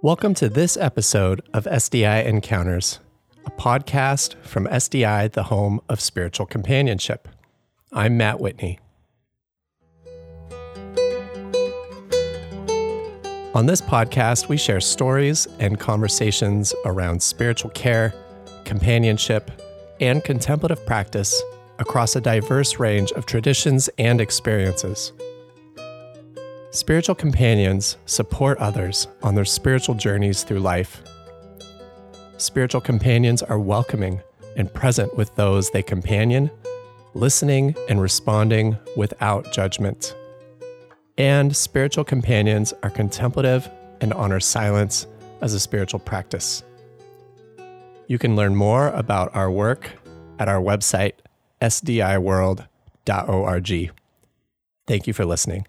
Welcome to this episode of SDI Encounters, a podcast from SDI, the home of spiritual companionship. I'm Matt Whitney. On this podcast, we share stories and conversations around spiritual care, companionship, and contemplative practice across a diverse range of traditions and experiences. Spiritual companions support others on their spiritual journeys through life. Spiritual companions are welcoming and present with those they companion, listening and responding without judgment. And spiritual companions are contemplative and honor silence as a spiritual practice. You can learn more about our work at our website, sdiworld.org. Thank you for listening.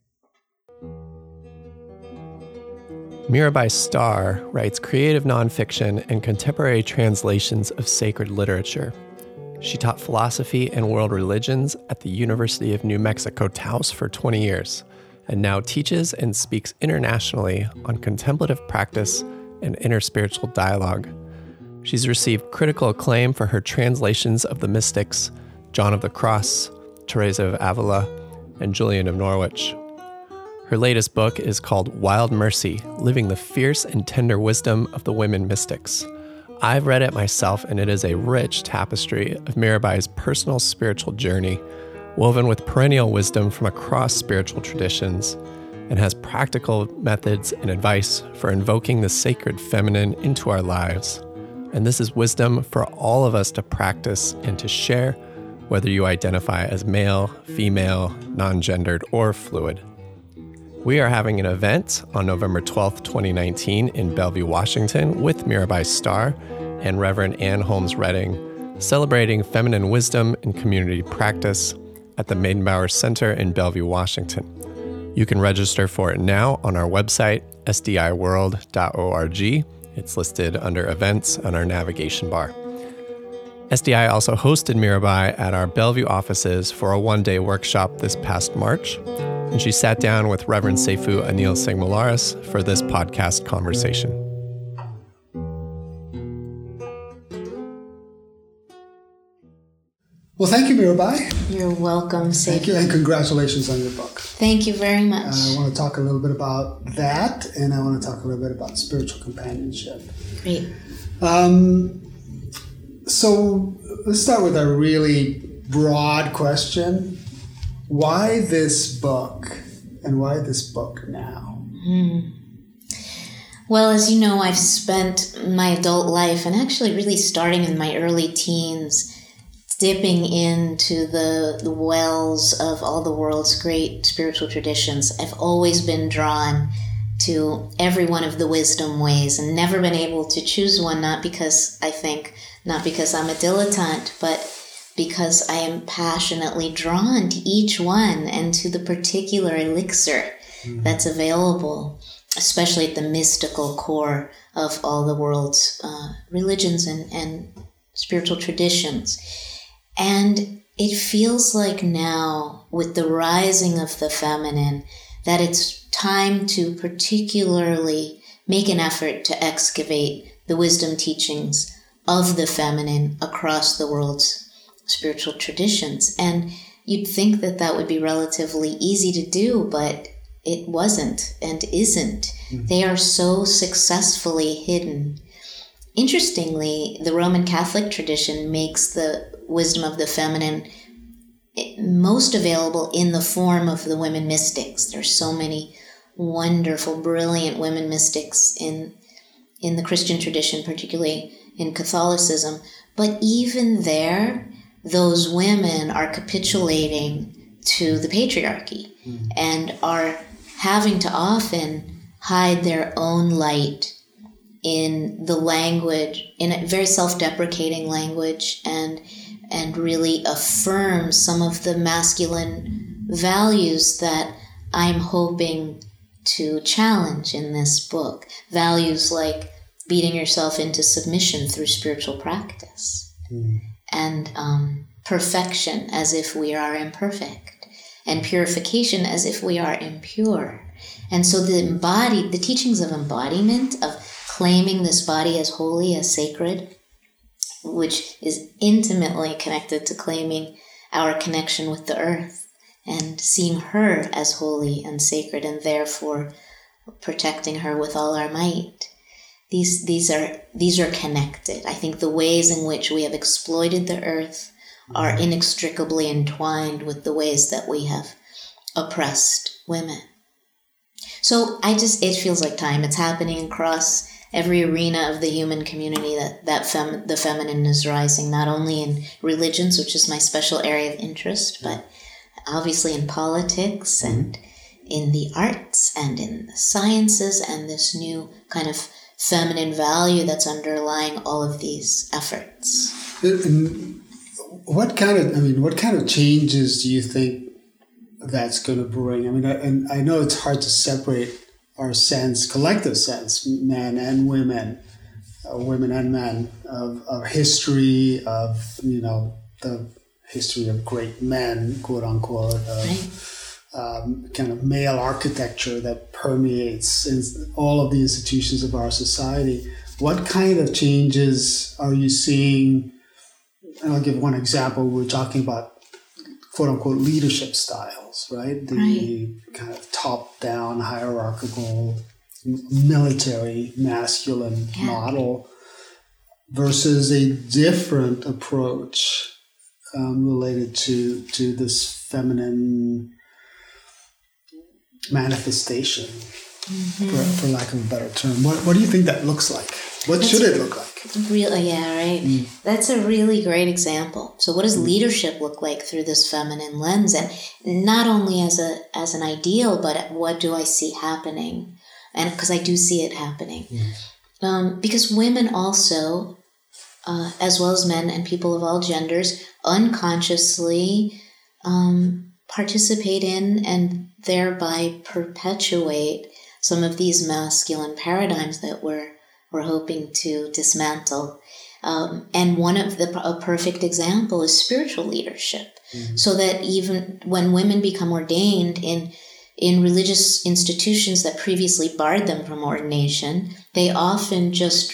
Mirabai Starr writes creative nonfiction and contemporary translations of sacred literature. She taught philosophy and world religions at the University of New Mexico Taos for 20 years, and now teaches and speaks internationally on contemplative practice and interspiritual dialogue. She's received critical acclaim for her translations of the mystics John of the Cross, Teresa of Avila, and Julian of Norwich. Her latest book is called Wild Mercy, Living the Fierce and Tender Wisdom of the Women Mystics. I've read it myself, and it is a rich tapestry of Mirabai's personal spiritual journey, woven with perennial wisdom from across spiritual traditions, and has practical methods and advice for invoking the sacred feminine into our lives. And this is wisdom for all of us to practice and to share, whether you identify as male, female, non-gendered, or fluid. We are having an event on November 12th, 2019 in Bellevue, Washington with Mirabai Starr and Reverend Ann Holmes Redding, celebrating feminine wisdom and community practice at the Meydenbauer Center in Bellevue, Washington. You can register for it now on our website, sdiworld.org. It's listed under events on our navigation bar. SDI also hosted Mirabai at our Bellevue offices for a one-day workshop this past March, and she sat down with Reverend Seifu Anil Singh Molaris for this podcast conversation. Well, thank you, Mirabai. You're welcome, Seifu. Thank you, and congratulations on your book. Thank you very much. I want to talk a little bit about that, and I want to talk a little bit about spiritual companionship. Great. So let's start with a really broad question. Why this book, and why this book now? Well, as you know, I've spent my adult life, and actually really starting in my early teens, dipping into the wells of all the world's great spiritual traditions. I've always been drawn to every one of the wisdom ways and never been able to choose one, not because I'm a dilettante, but because I am passionately drawn to each one and to the particular elixir that's available, especially at the mystical core of all the world's religions and spiritual traditions. And it feels like now, with the rising of the feminine, that it's time to particularly make an effort to excavate the wisdom teachings of the feminine across the world's spiritual traditions. And you'd think that that would be relatively easy to do, but it wasn't and isn't. They are so successfully hidden. Interestingly, the Roman Catholic tradition makes the wisdom of the feminine most available in the form of the women mystics. There's so many wonderful, brilliant women mystics in the Christian tradition, particularly in Catholicism. But even there, those women are capitulating to the patriarchy and are having to often hide their own light in the language, in a very self-deprecating language, and really affirm some of the masculine values that I'm hoping to challenge in this book. Values like beating yourself into submission through spiritual practice. And perfection as if we are imperfect, and purification as if we are impure. And so the teachings of embodiment, of claiming this body as holy, as sacred, which is intimately connected to claiming our connection with the earth and seeing her as holy and sacred, and therefore protecting her with all our might. These are connected. I think the ways in which we have exploited the earth are inextricably entwined with the ways that we have oppressed women. So it feels like time. It's happening across every arena of the human community that the feminine is rising, not only in religions, which is my special area of interest, but obviously in politics and in the arts and in the sciences, and this new kind of feminine value that's underlying all of these efforts. What kind of changes do you think that's going to bring? I mean, I know it's hard to separate our collective sense, men and women, women and men, of history, of, the history of great men, quote unquote, kind of male architecture that permeates in all of the institutions of our society. What kind of changes are you seeing? And I'll give one example. We're talking about quote unquote leadership styles, right? The kind of top-down hierarchical military masculine model versus a different approach related to this feminine manifestation, for lack of a better term. What do you think that looks like? What should it look like? That's a really great example. So what does leadership look like through this feminine lens? And not only as an ideal, but what do I see happening? And because I do see it happening. Because women also, as well as men and people of all genders, unconsciously participate in and thereby perpetuate some of these masculine paradigms that we're hoping to dismantle. And a perfect example is spiritual leadership. So that even when women become ordained in religious institutions that previously barred them from ordination, they often just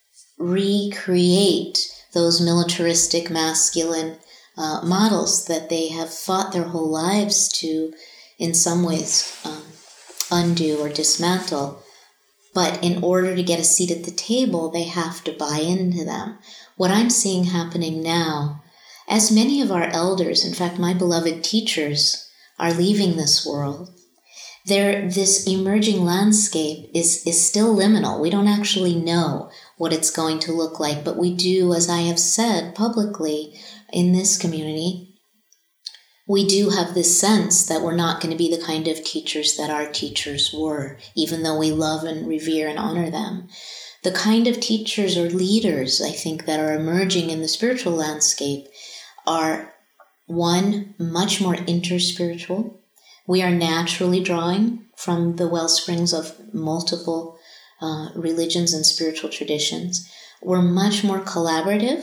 recreate those militaristic masculine models that they have fought their whole lives to, in some ways, undo or dismantle. But in order to get a seat at the table, they have to buy into them. What I'm seeing happening now, as many of our elders, in fact, my beloved teachers, are leaving this world, this emerging landscape is still liminal. We don't actually know what it's going to look like, but we do, as I have said publicly in this community, we do have this sense that we're not going to be the kind of teachers that our teachers were, even though we love and revere and honor them. The kind of teachers or leaders, I think, that are emerging in the spiritual landscape are, one, much more interspiritual. We are naturally drawing from the well springs of multiple religions and spiritual traditions. We're much more collaborative.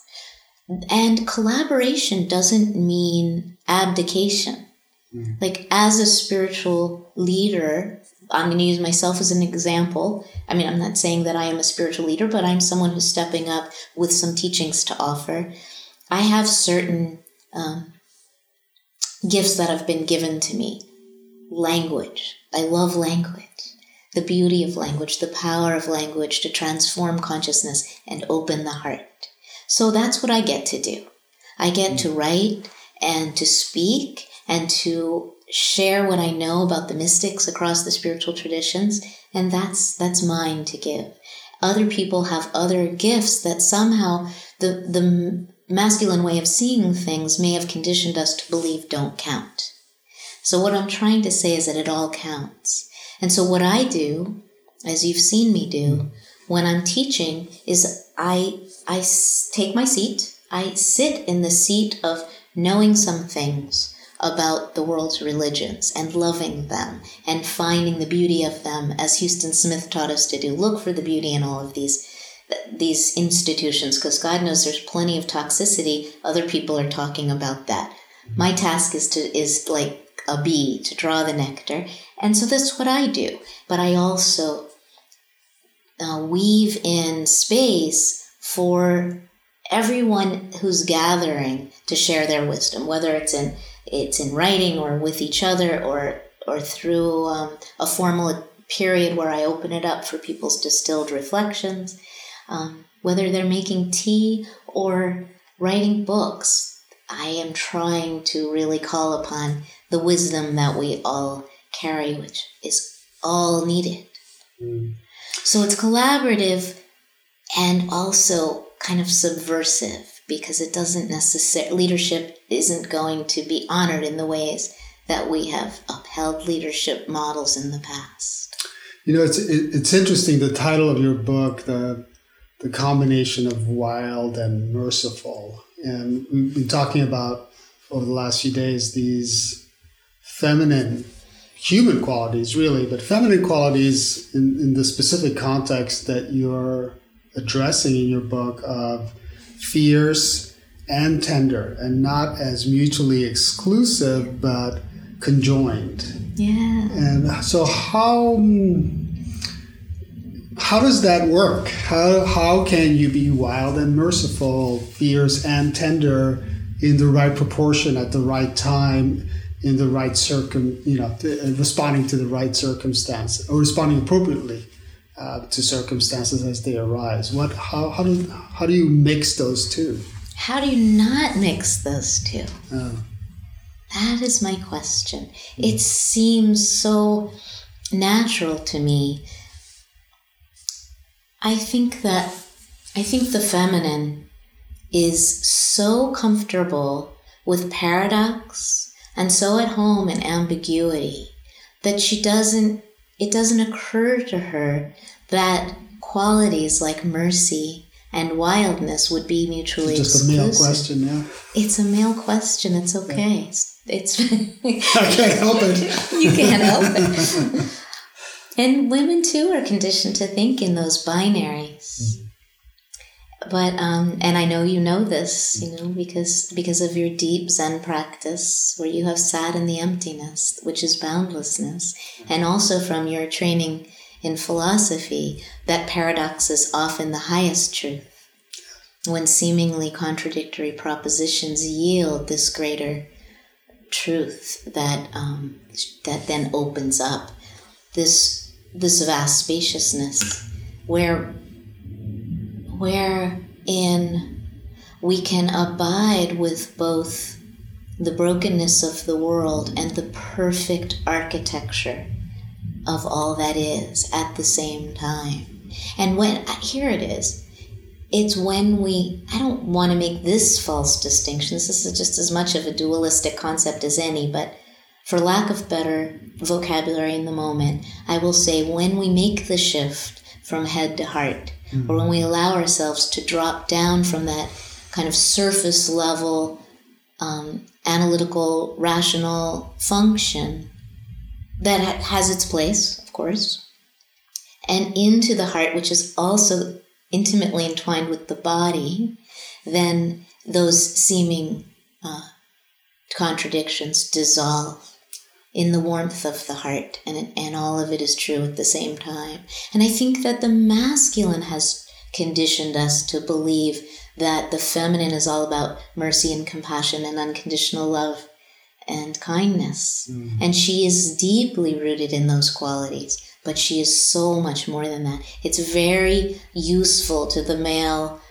And collaboration doesn't mean abdication. Like, as a spiritual leader, I'm going to use myself as an example. I mean, I'm not saying that I am a spiritual leader, but I'm someone who's stepping up with some teachings to offer. I have certain gifts that have been given to me. Language. I love language. The beauty of language, the power of language to transform consciousness and open the heart. So that's what I get to do. I get to write and to speak and to share what I know about the mystics across the spiritual traditions, and that's mine to give. Other people have other gifts that somehow the masculine way of seeing things may have conditioned us to believe don't count. So what I'm trying to say is that it all counts. And so what I do, as you've seen me do, when I'm teaching, is I take my seat. I sit in the seat of knowing some things about the world's religions and loving them and finding the beauty of them, as Houston Smith taught us to do. Look for the beauty in all of these institutions, because God knows there's plenty of toxicity. Other people are talking about that. My task is like a bee to draw the nectar. And so that's what I do. But I also weave in space for everyone who's gathering to share their wisdom, whether it's in writing or with each other or through a formal period where I open it up for people's distilled reflections, whether they're making tea or writing books. I am trying to really call upon the wisdom that we all carry, which is all needed. So it's collaborative and also kind of subversive, because it doesn't necessarily, leadership isn't going to be honored in the ways that we have upheld leadership models in the past. It's interesting, the title of your book, the combination of wild and merciful. And we've been talking about over the last few days these feminine, human qualities really, but feminine qualities in the specific context that you're addressing in your book of fierce and tender, and not as mutually exclusive, but conjoined. Yeah. And so how does that work? How can you be wild and merciful, fierce and tender in the right proportion at the right time, in the right responding to the right circumstance, or responding appropriately to circumstances as they arise? How do you mix those two? How do you not mix those two? That is my question. It seems so natural to me. I think the feminine is so comfortable with paradox and so at home in ambiguity that it doesn't occur to her that qualities like mercy and wildness would be mutually exclusive. Just a male question, yeah. It's a male question. It's okay. Yeah. It's I can't help it. You can't help it. And women too are conditioned to think in those binaries. But and I know you know this, because of your deep Zen practice, where you have sat in the emptiness, which is boundlessness, and also from your training in philosophy, that paradox is often the highest truth. When seemingly contradictory propositions yield this greater truth that then opens up this vast spaciousness wherein we can abide with both the brokenness of the world and the perfect architecture of all that is at the same time. And here it is. It's when I don't want to make this false distinction. This is just as much of a dualistic concept as any, but for lack of better vocabulary in the moment, I will say when we make the shift from head to heart, or when we allow ourselves to drop down from that kind of surface level, analytical, rational function that has its place, of course, and into the heart, which is also intimately entwined with the body, then those seeming contradictions dissolve in the warmth of the heart, and all of it is true at the same time. And I think that the masculine has conditioned us to believe that the feminine is all about mercy and compassion and unconditional love and kindness. And she is deeply rooted in those qualities, but she is so much more than that. It's very useful to the male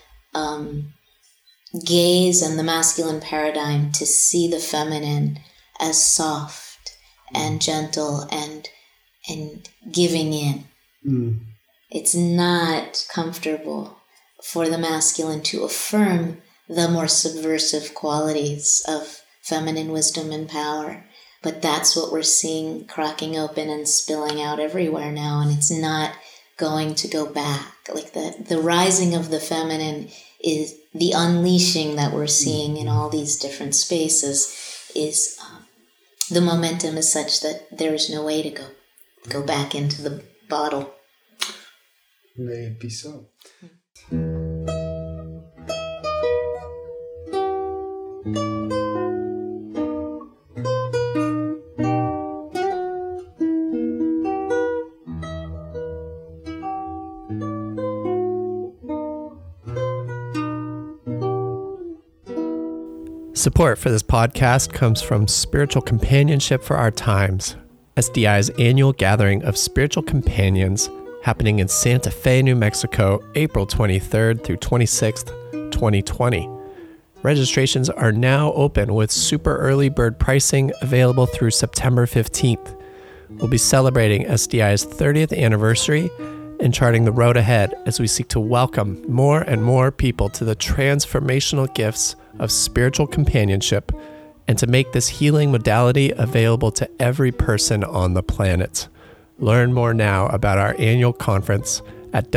gaze and the masculine paradigm to see the feminine as soft and gentle and giving in. It's not comfortable for the masculine to affirm the more subversive qualities of feminine wisdom and power. But that's what we're seeing cracking open and spilling out everywhere now, and it's not going to go back. Like the rising of the feminine is the unleashing that we're seeing in all these different spaces is the momentum is such that there is no way to go back into the bottle. May it be so. Support for this podcast comes from Spiritual Companionship for Our Times, SDI's annual gathering of spiritual companions happening in Santa Fe, New Mexico, April 23rd through 26th, 2020. Registrations are now open with super early bird pricing available through September 15th. We'll be celebrating SDI's 30th anniversary and charting the road ahead as we seek to welcome more and more people to the transformational gifts of spiritual companionship and to make this healing modality available to every person on the planet. Learn more now about our annual conference at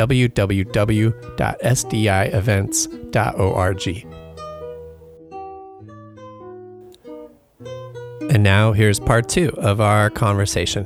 www.sdievents.org. And now here's part 2 of our conversation.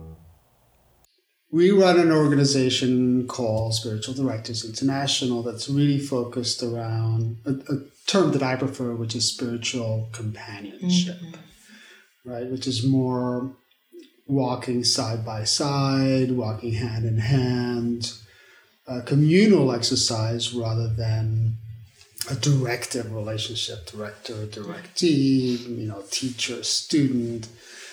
We run an organization called Spiritual Directors International that's really focused around a term that I prefer, which is spiritual companionship, right? Which is more walking side by side, walking hand in hand, communal exercise rather than a directive relationship, director, directee, teacher, student.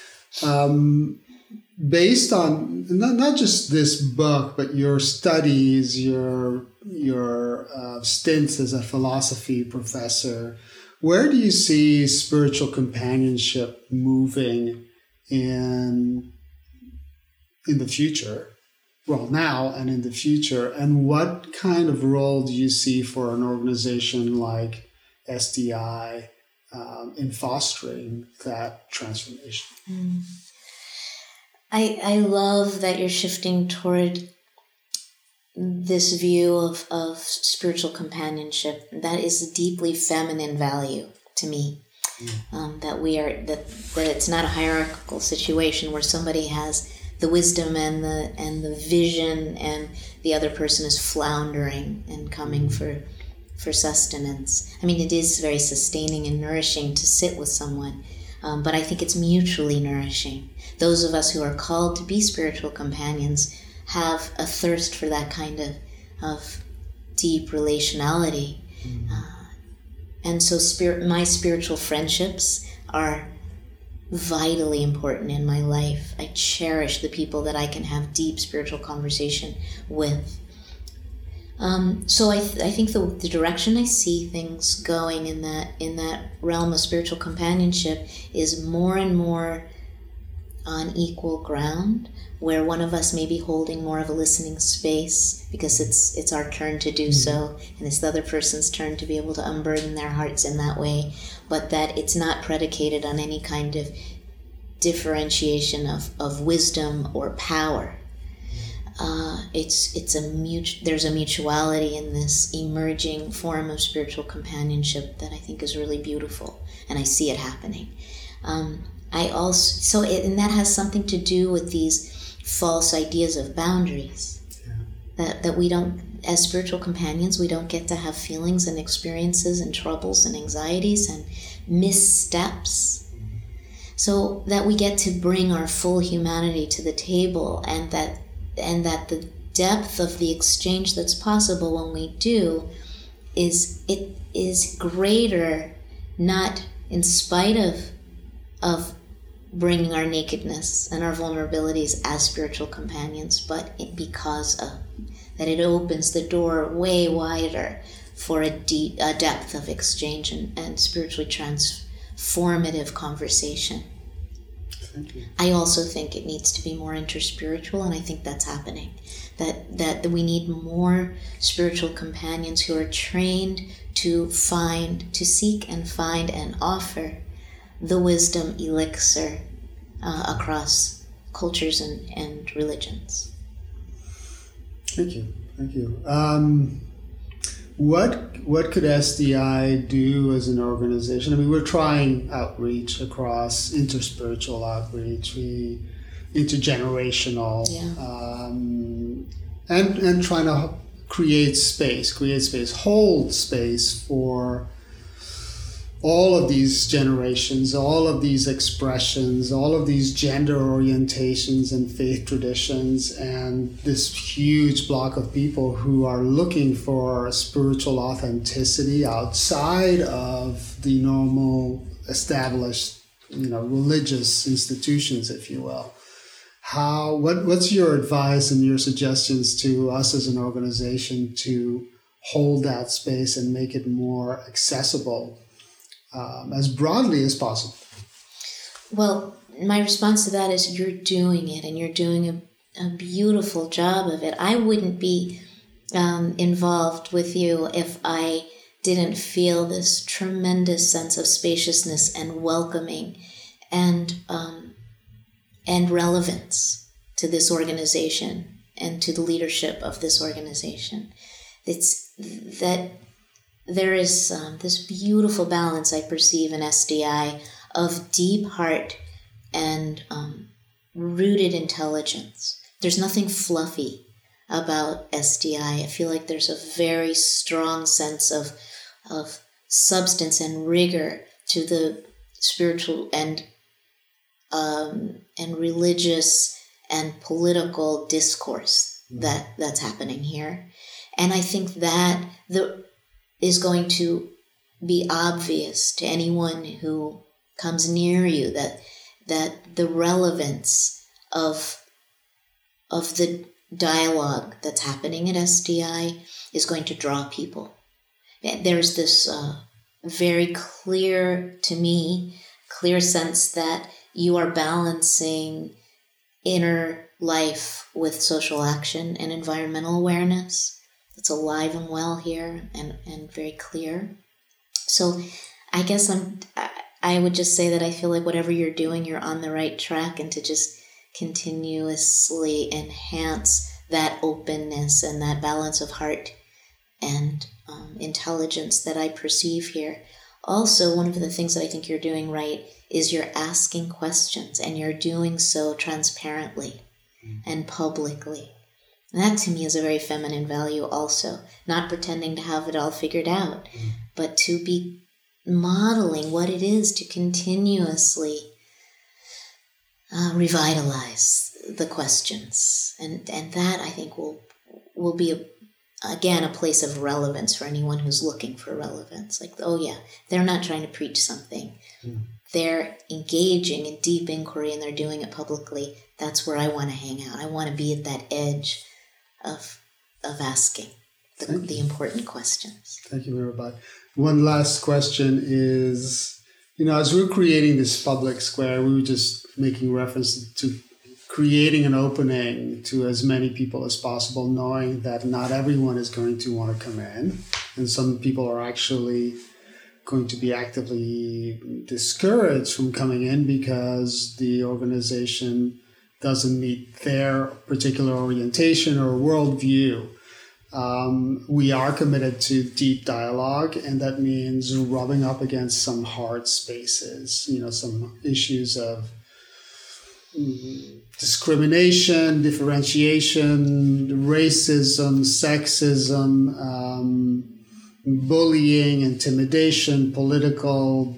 Based on not just this book, but your studies, your stints as a philosophy professor, where do you see spiritual companionship moving in the future? Well, now and in the future, and what kind of role do you see for an organization like SDI in fostering that transformation? I love that you're shifting toward this view of spiritual companionship. That is a deeply feminine value to me. That it's not a hierarchical situation where somebody has the wisdom and the vision and the other person is floundering and coming for sustenance. I mean, it is very sustaining and nourishing to sit with someone, but I think it's mutually nourishing. Those of us who are called to be spiritual companions have a thirst for that kind of deep relationality. And so my spiritual friendships are vitally important in my life. I cherish the people that I can have deep spiritual conversation with. So I think the direction I see things going in that realm of spiritual companionship is more and more on equal ground, where one of us may be holding more of a listening space because it's our turn to do so, and it's the other person's turn to be able to unburden their hearts in that way, but that it's not predicated on any kind of differentiation of wisdom or power. There's a mutuality in this emerging form of spiritual companionship that I think is really beautiful, and I see it happening. And that has something to do with these false ideas of boundaries. That we don't, as spiritual companions, we don't get to have feelings and experiences and troubles and anxieties and missteps. So that we get to bring our full humanity to the table, and that the depth of the exchange that's possible when we do is greater, not in spite of bringing our nakedness and our vulnerabilities as spiritual companions, but because of that, it opens the door way wider for a depth of exchange and spiritually transformative conversation. Thank you. I also think it needs to be more interspiritual, and I think that's happening. That we need more spiritual companions who are trained to seek and find and offer the wisdom elixir across cultures and religions. Thank you. What could SDI do as an organization? I mean, we're trying outreach across interspiritual outreach, intergenerational, and trying to create space, hold space for all of these generations, all of these expressions, all of these gender orientations and faith traditions, and this huge block of people who are looking for spiritual authenticity outside of the normal established, religious institutions, if you will. What's your advice and your suggestions to us as an organization to hold that space and make it more accessible as broadly as possible? Well, my response to that is you're doing it, and you're doing a beautiful job of it. I wouldn't be involved with you if I didn't feel this tremendous sense of spaciousness and welcoming and relevance to this organization and to the leadership of this organization. It's that there is this beautiful balance I perceive in SDI of deep heart and rooted intelligence. There's nothing fluffy about SDI. I feel like there's a very strong sense of substance and rigor to the spiritual and religious and political discourse that's happening here. And I think that is going to be obvious to anyone who comes near you, that the relevance of the dialogue that's happening at SDI is going to draw people. There's this very clear, to me, clear sense that you are balancing inner life with social action and environmental awareness. It's alive and well here and very clear. So I guess I would just say that I feel like whatever you're doing, you're on the right track, and to just continuously enhance that openness and that balance of heart and intelligence that I perceive here. Also, one of the things that I think you're doing right is you're asking questions, and you're doing so transparently and publicly. And that to me is a very feminine value also, not pretending to have it all figured out, but to be modeling what it is to continuously revitalize the questions. And that, I think, will be, again, a place of relevance for anyone who's looking for relevance. Like, oh yeah, they're not trying to preach something. They're engaging in deep inquiry, and they're doing it publicly. That's where I want to hang out. I want to be at that edge of asking the important questions. Thank you, Mirabai. One last question is, as we're creating this public square, we were just making reference to creating an opening to as many people as possible, knowing that not everyone is going to want to come in. And some people are actually going to be actively discouraged from coming in because the organization doesn't meet their particular orientation or worldview. We are committed to deep dialogue, and that means rubbing up against some hard spaces, some issues of discrimination, differentiation, racism, sexism, bullying, intimidation, political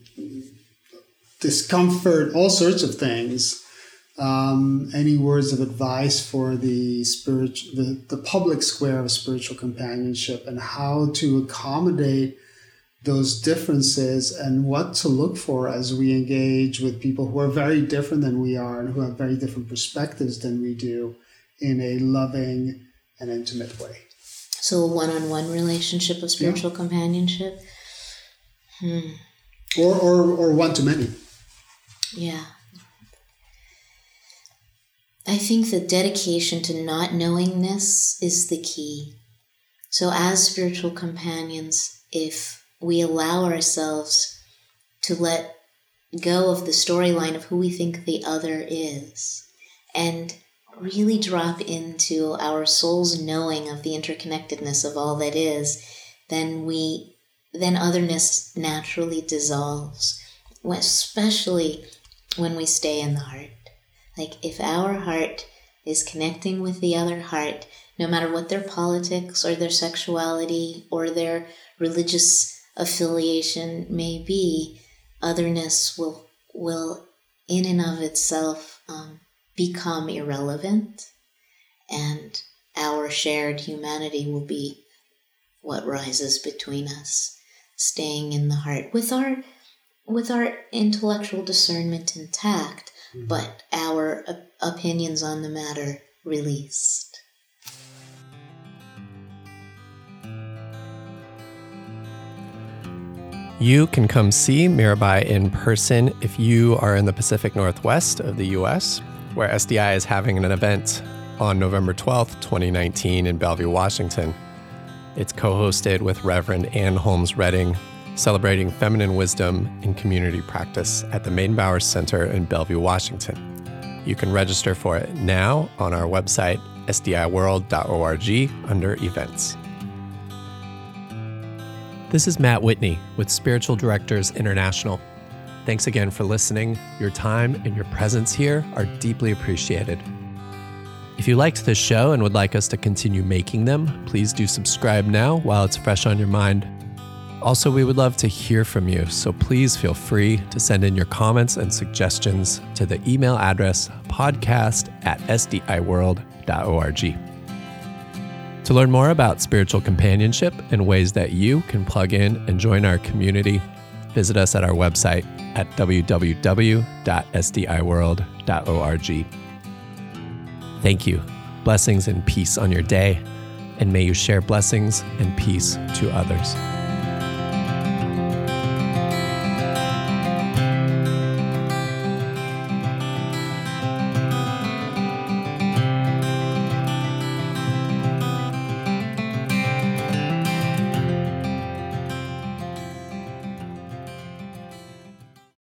discomfort, all sorts of things. Any words of advice for the public square of spiritual companionship, and how to accommodate those differences and what to look for as we engage with people who are very different than we are and who have very different perspectives than we do in a loving and intimate way? So a one-on-one relationship of spiritual companionship? Or one-to-many. Yeah. I think the dedication to not knowingness is the key. So as spiritual companions, if we allow ourselves to let go of the storyline of who we think the other is and really drop into our soul's knowing of the interconnectedness of all that is, then otherness naturally dissolves, especially when we stay in the heart. Like, if our heart is connecting with the other heart, no matter what their politics or their sexuality or their religious affiliation may be, otherness will in and of itself become irrelevant, and our shared humanity will be what rises between us, staying in the heart with our intellectual discernment intact, but our opinions on the matter released. You can come see Mirabai in person if you are in the Pacific Northwest of the U.S., where SDI is having an event on November 12th, 2019 in Bellevue, Washington. It's co-hosted with Reverend Ann Holmes Redding, celebrating feminine wisdom in community practice at the Meydenbauer Center in Bellevue, Washington. You can register for it now on our website, sdiworld.org, under events. This is Matt Whitney with Spiritual Directors International. Thanks again for listening. Your time and your presence here are deeply appreciated. If you liked this show and would like us to continue making them, please do subscribe now while it's fresh on your mind. Also, we would love to hear from you, so please feel free to send in your comments and suggestions to the email address podcast@sdiworld.org. To learn more about spiritual companionship and ways that you can plug in and join our community, visit us at our website at www.sdiworld.org. Thank you. Blessings and peace on your day, and may you share blessings and peace to others.